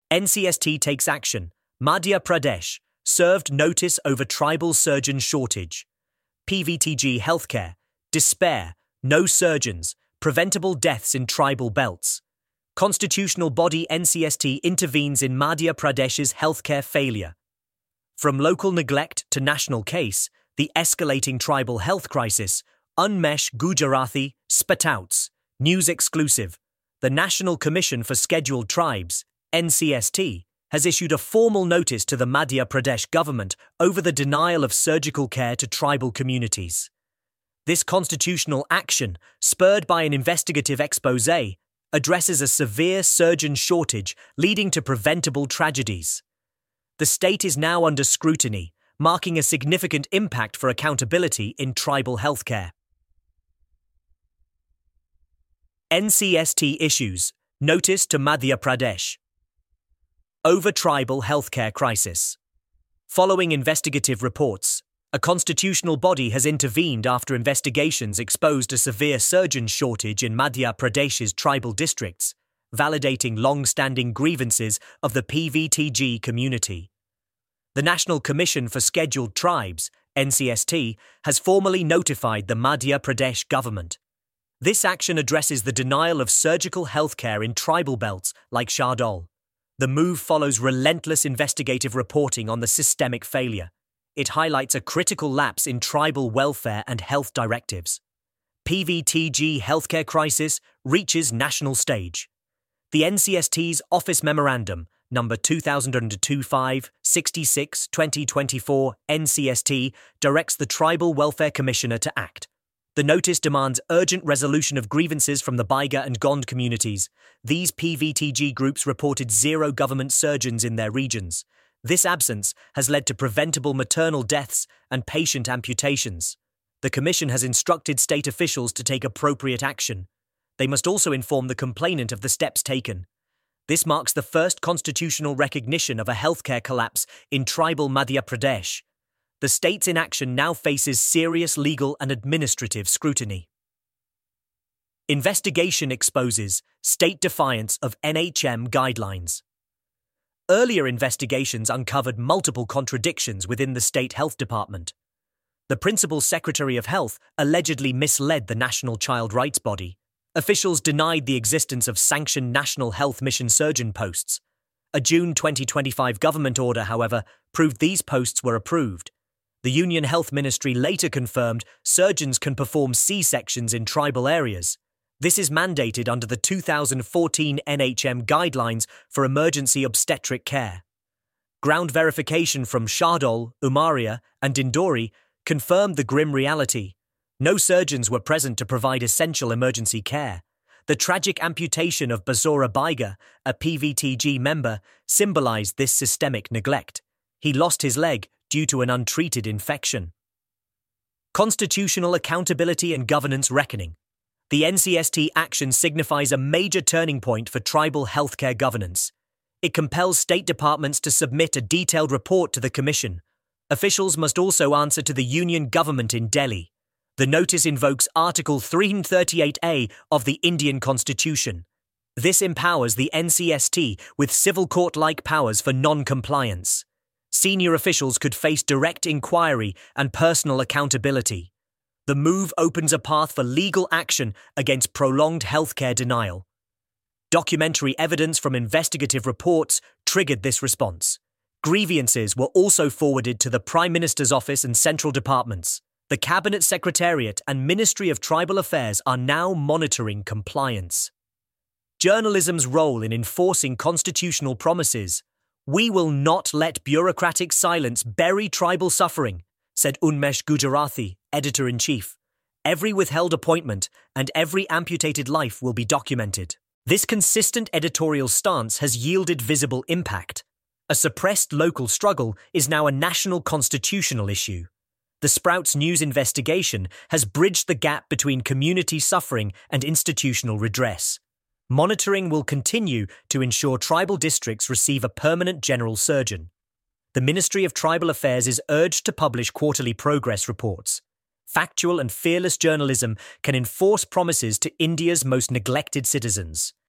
NCST takes action. Madhya Pradesh served notice over tribal surgeon shortage. PVTG Healthcare. Despair. No surgeons. Preventable deaths in tribal belts. Constitutional body NCST intervenes in Madhya Pradesh's healthcare failure. From local neglect to national case, the escalating tribal health crisis, Unmesh Gujarati spouts. News exclusive. The National Commission for Scheduled Tribes, NCST, has issued a formal notice to the Madhya Pradesh government over the denial of surgical care to tribal communities. This constitutional action, spurred by an investigative expose, addresses a severe surgeon shortage leading to preventable tragedies. The state is now under scrutiny, marking a significant impact for accountability in tribal healthcare. NCST issues notice to Madhya Pradesh over tribal healthcare crisis. Following investigative reports, a constitutional body has intervened after investigations exposed a severe surgeon shortage in Madhya Pradesh's tribal districts, validating long-standing grievances of the PVTG community. The National Commission for Scheduled Tribes, NCST, has formally notified the Madhya Pradesh government. This action addresses the denial of surgical healthcare in tribal belts like Shardol. The move follows relentless investigative reporting on the systemic failure. It highlights a critical lapse in tribal welfare and health directives. PVTG healthcare crisis reaches national stage. The NCST's Office Memorandum, number 2025-66-2024 NCST, directs the Tribal Welfare Commissioner to act. The notice demands urgent resolution of grievances from the Baiga and Gond communities. These PVTG groups reported 0 government surgeons in their regions. This absence has led to preventable maternal deaths and patient amputations. The Commission has instructed state officials to take appropriate action. They must also inform the complainant of the steps taken. This marks the first constitutional recognition of a healthcare collapse in tribal Madhya Pradesh. The state's inaction now faces serious legal and administrative scrutiny. Investigation exposes state defiance of NHM guidelines. Earlier investigations uncovered multiple contradictions within the state health department. The Principal Secretary of Health allegedly misled the National Child Rights Body. Officials denied the existence of sanctioned National Health Mission surgeon posts. A June 2025 government order, however, proved these posts were approved. The Union Health Ministry later confirmed surgeons can perform C-sections in tribal areas. This is mandated under the 2014 NHM Guidelines for Emergency Obstetric Care. Ground verification from Shardol, Umaria, and Dindori confirmed the grim reality. No surgeons were present to provide essential emergency care. The tragic amputation of Basora Baiga, a PVTG member, symbolized this systemic neglect. He lost his leg due to an untreated infection. Constitutional accountability and governance reckoning. The NCST action signifies a major turning point for tribal healthcare governance. It compels state departments to submit a detailed report to the Commission. Officials must also answer to the Union government in Delhi. The notice invokes Article 338A of the Indian Constitution. This empowers the NCST with civil court-like powers for non-compliance. Senior officials could face direct inquiry and personal accountability. The move opens a path for legal action against prolonged healthcare denial. Documentary evidence from investigative reports triggered this response. Grievances were also forwarded to the Prime Minister's office and central departments. The Cabinet Secretariat and Ministry of Tribal Affairs are now monitoring compliance. Journalism's role in enforcing constitutional promises. We will not let bureaucratic silence bury tribal suffering, said Unmesh Gujarati, Editor-in-Chief. Every withheld appointment and every amputated life will be documented. This consistent editorial stance has yielded visible impact. A suppressed local struggle is now a national constitutional issue. The Sprouts News investigation has bridged the gap between community suffering and institutional redress. Monitoring will continue to ensure tribal districts receive a permanent general surgeon. The Ministry of Tribal Affairs is urged to publish quarterly progress reports. Factual and fearless journalism can enforce promises to India's most neglected citizens.